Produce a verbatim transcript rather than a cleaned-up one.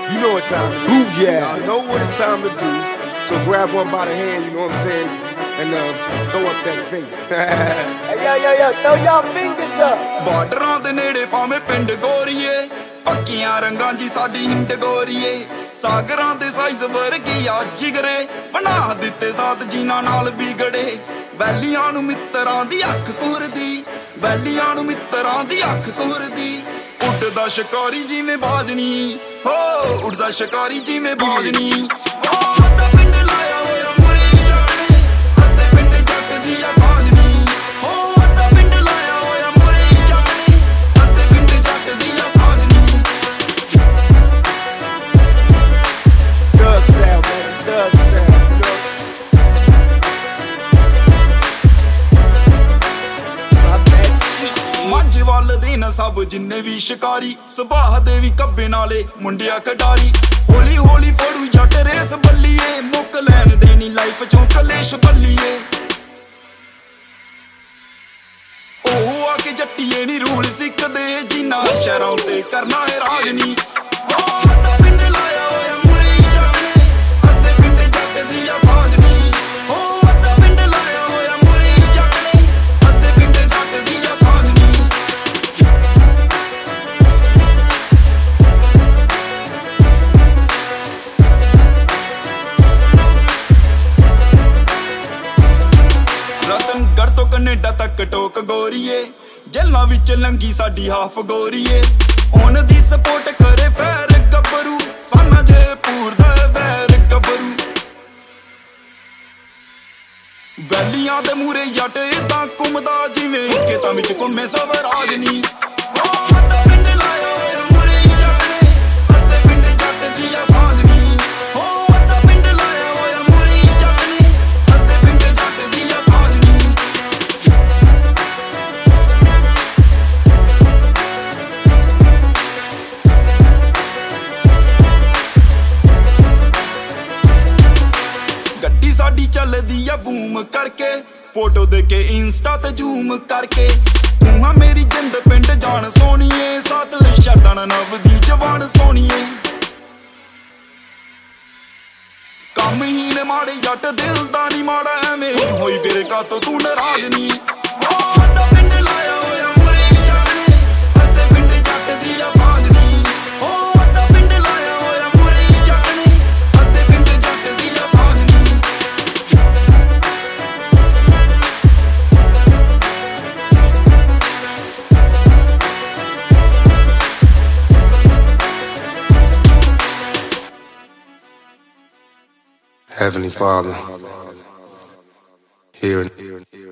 You know what time it is. Move, yeah. I know what it's time to do. So grab one by the hand, you know what I'm saying? And uh, throw up that finger. Hey, yo, yo, yo, throw y'all fingers up. ਬਾਰਡਰਾਂ ਦੇ ਨੇੜੇ ਭਾਵੇਂ ਪਿੰਡ ਗੋਰੀਏ, ਪੱਕੀਆਂ ਰੰਗਾਂ ਜੀ ਸਾਡੀ ਹਿੰਡ ਗੋਰੀਏ, ਸਾਗਰਾਂ ਦੇ ਸਾਈਜ਼ ਵਰਗੀ ਆ ਜਿਗਰੇ, ਬਣਾ ਦਿੱਤੇ ਸਾਥ ਜੀਨਾ ਨਾਲ ਵਿਗੜੇ, ਵੈਲੀਆਂ ਨੂੰ ਮਿੱਤਰਾਂ ਦੀ ਅੱਖ ਕੁਰਦੀ, ਵੈਲੀਆਂ ਨੂੰ ਮਿੱਤਰਾਂ ਦੀ ਅੱਖ ਕੁਰਦੀ, ਉੱਡਦਾ ਸ਼ਿਕਾਰੀ ਜਿਵੇਂ ਬਾਜਨੀ, ਹੋ ਉੱਡਦਾ ਸ਼ਿਕਾਰੀ ਜਿਵੇਂ ਬਾਜਨੀ, ਹੋ ਅੱਧਾ ਪਿੰਡ ਲਾਇਆ ਹੋਇਆ ਮੁਰੀ ਜਾਣੇ, ਅੱਧੇ ਪਿੰਡ ਜੱਟ ਦੀ ਆ ਸਾਂਝਣੀ, ਹੋ ਅੱਧਾ ਪਿੰਡ ਲਾਇਆ ਹੋਇਆ ਮੁਰੀ ਜਾਣੇ, ਅੱਧੇ ਪਿੰਡ ਜੱਟ ਦੀ ਆ ਸਾਂਝਣੀ। Thug style, baby, thug style, you know? Drop that shit. ਮਾਝੇ ਵੱਲ ਦੇ ਨਾ ਸਭ ਜਿੰਨੇ ਵੀ ਸ਼ਿਕਾਰੀ, ਸੁਭਾਅ ਦੇ ਵੀ ਕੱਬੇ ਨਾਲੇ ਮੁੰਡਿਆ ਖਿਡਾਰੀ, ਹੌਲੀ ਹੌਲੀ ਫੜੂ ਜੱਟ ਰੇਸ ਬੱਲੀਏ, ਮੁੱਕ ਲੈਣ ਦੇ ਨੀ ਲਾਈਫ ਚੋਂ ਕਲੇਸ਼ ਬੱਲੀਏ, ਉਹ ਆ ਕੇ ਜੱਟੀਏ ਨੀ ਰੂਲ ਸਿੱਖਦੇ, ਜਿੰਨਾ ਸ਼ਹਿਰਾਂ ਉੱਤੇ ਕਰਨਾ ਹੈ ਰਾਜ ਨੀ, ਉਹ ਅੱਧਾ ਪਿੰਡ ਲਾਇਆ ਹੋਇਆ ਮੁਰੀ ਜਾਣੇ, ਅੱਧੇ ਪਿੰਡ ਜੱਟ ਦੀ ਆ ਸਾਂਝਣੀ, ਉਹ ਅੱਧਾ ਪਿੰਡ ਲਾਇਆ ਹੋਇਆ ਮੁਰੀ ਜਾਣੇ, ਅੱਧੇ ਪਿੰਡ ਜੱਟ ਦੀ ਆ ਸਾਂਝਣੀ। ਰਤਨਗੜ੍ਹ ਤੋਂ ਕੈਨੇਡਾ ਤੱਕ ਟੋਕ ਗੋਰੀਏ, ਜੇਲਾਂ ਵਿੱਚ ਲੰਗੀ ਸਾਡੀ ਹਾਫ ਗੋਰੀਏ, ਉਹਨਾਂ ਦੀ ਸਪੋਰਟ ਕਰੇ ਫੈਰ ਗੱਭਰੂ, ਸਾਨਾ ਜੇ ਪੂਰ ਦਾ ਵੈਰ ਗੱਭਰੂ, ਵੈਲੀਆਂ ਦੇ ਮੂਰੇ ਜੱਟ ਏਦਾਂ ਘੁੰਮਦਾ ਜਿਵੇਂ ਖੇਤਾਂ ਵਿੱਚ ਘੁੰਮੇ ਸਵਰਾਜ ਨੀ, ਉਹ ਅੱਧਾ ਪਿੰਡ ਲਾਇਆ ਹੋਇਆ ਮੁਰੀ ਜਾਣੇ, ਅੱਧੇ ਪਿੰਡ ਜੱਟ ਦੀ ਆ ਸਾਂਝਣੀ, ਉਹ ਅੱਧਾ ਪਿੰਡ ਲਾਇਆ ਹੋਇਆ ਮੁਰੀ ਜਾਣੇ, ਅੱਧੇ ਪਿੰਡ ਜੱਟ ਦੀ ਆ ਸਾਂਝਣੀ। ਗੱਡੀ ਸਾਡੀ ਚੱਲਦੀ ਆ ਬੂਮ ਕਰਕੇ, ਫੋਟੋ ਦੇ ਕੇ ਇੰਸਟਾ ਤੇ ਜ਼ੂਮ ਕਰਕੇ, ਤੂੰ ਆ ਮੇਰੀ ਜਿੰਦ ਪਿੰਡ ਜਾਣ ਸੋਣੀਏ, ਸਾਥ ਸ਼ਰਦਾਂ ਨਵ ਦੀ ਜਵਾਨ ਸੋਣੀਏ, ਕੰਮ ਹੀ ਨੇ ਮਾੜੇ ਜੱਟ ਦਿਲ ਦਾ ਨੀ ਮਾੜਾ, ਐਵੇਂ ਹੋਈ ਵੀਰੇ ਕਾਤੋਂ ਤੂੰ ਨਾਰਾਜ਼ ਨੀ, ਉਹ ਅੱਧਾ ਪਿੰਡ ਲਾਇਆ ਹੋਇਆ ਮੁਰੀ ਜਾਣੇ, ਅੱਧੇ ਪਿੰਡ ਜੱਟ ਦੀ ਆ ਸਾਂਝਣੀ, ਉਹ ਅੱਧਾ ਪਿੰਡ ਲਾਇਆ ਹੋਇਆ ਮੁਰੀ ਜਾਣੇ, ਅੱਧੇ ਪਿੰਡ ਜੱਟ ਦੀ ਆ ਸਾਂਝਣੀ। Heavenly Father, here